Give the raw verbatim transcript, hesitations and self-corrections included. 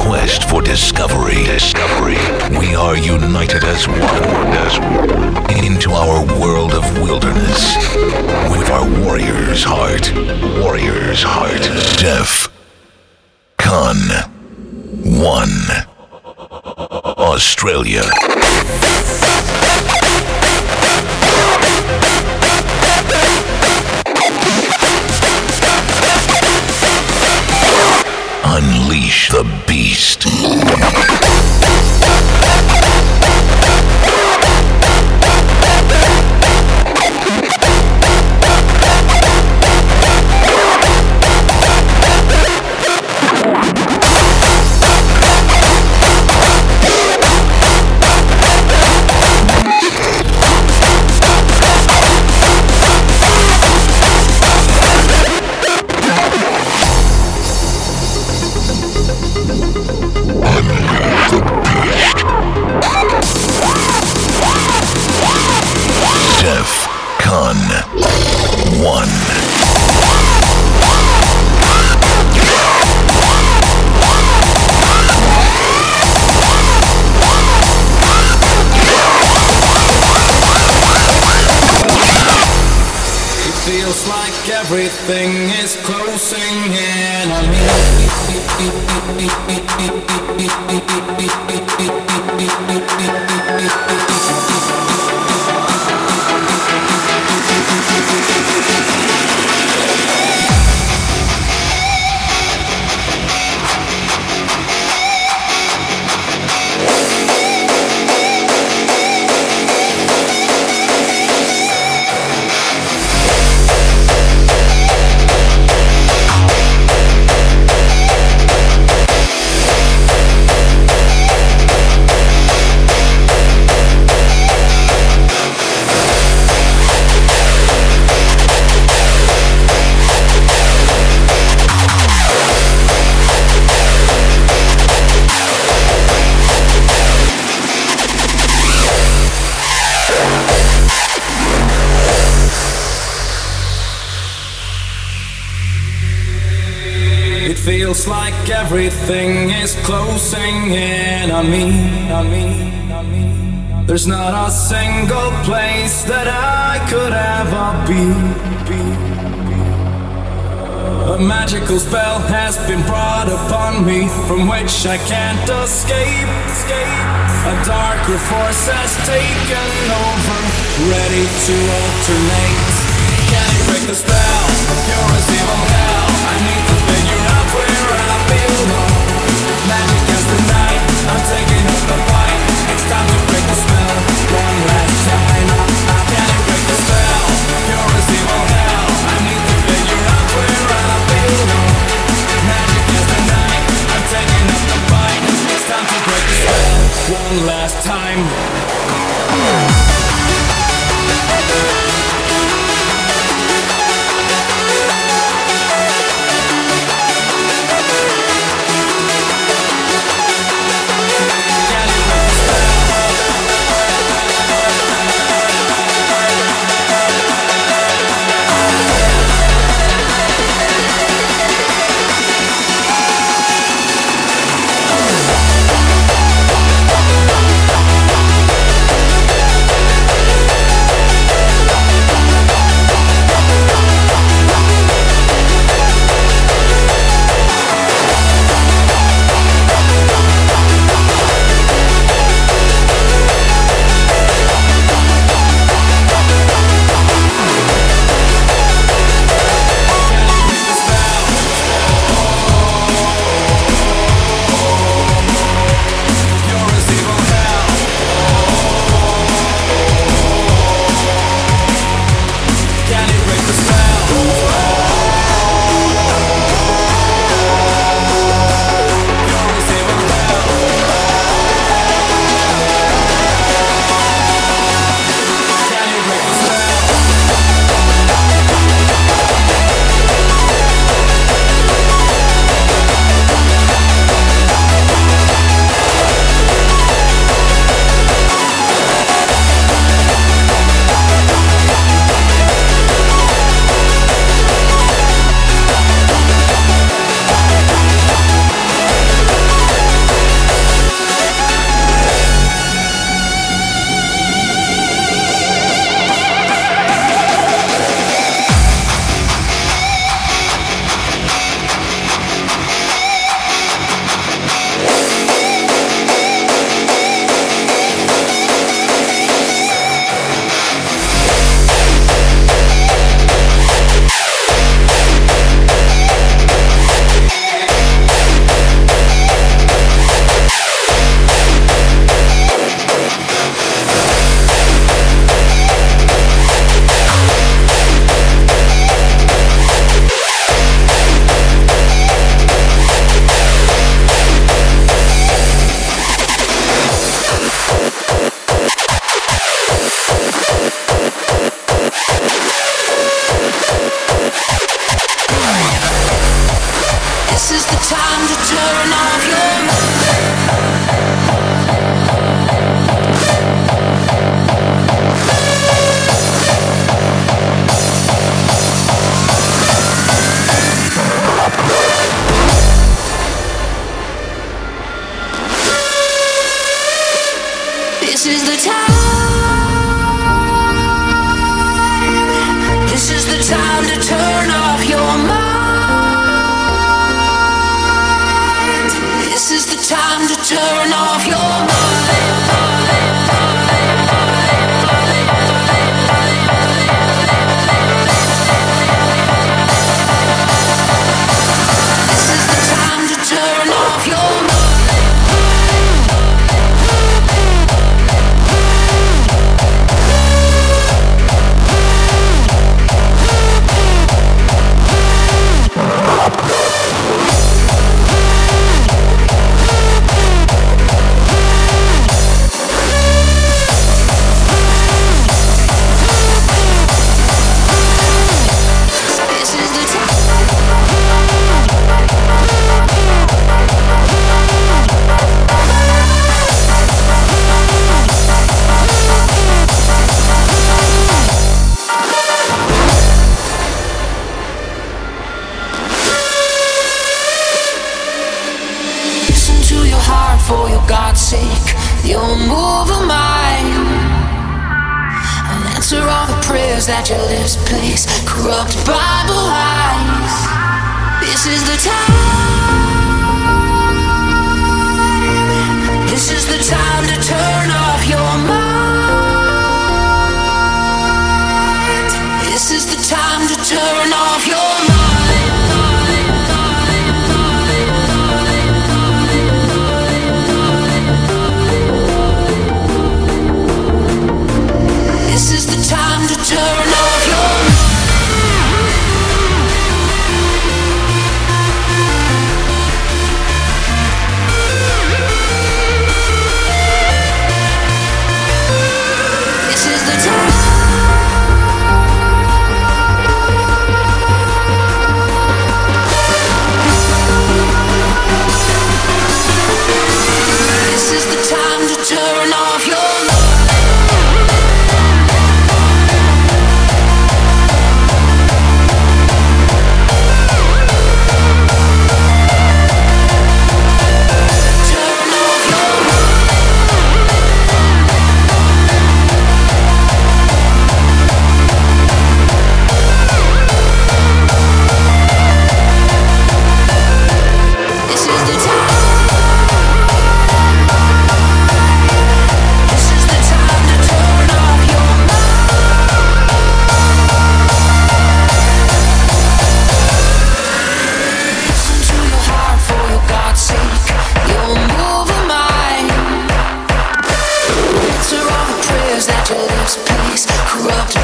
quest for discovery. Discovery. We are united as one. As one. Into our world of wilderness. With our warrior's heart. Warrior's heart. Def Con One. Australia. Unleash the beast. Everything is closing in on me. Feels like everything is closing in on me, on me, on me. There's not a single place that I could ever be, be, be. A magical spell has been brought upon me, from which I can't escape, escape. A darker force has taken over, ready to alternate. Can you break the spell? You're as evil hell. I need to figure out where I belong. Magic as the night, I'm taking up the fight. It's time to break the spell, one last time. Can you break the spell? You're as evil hell. I need to figure out where I belong. Magic as the night, I'm taking up the fight. It's time to break the spell, one last time. Corrupt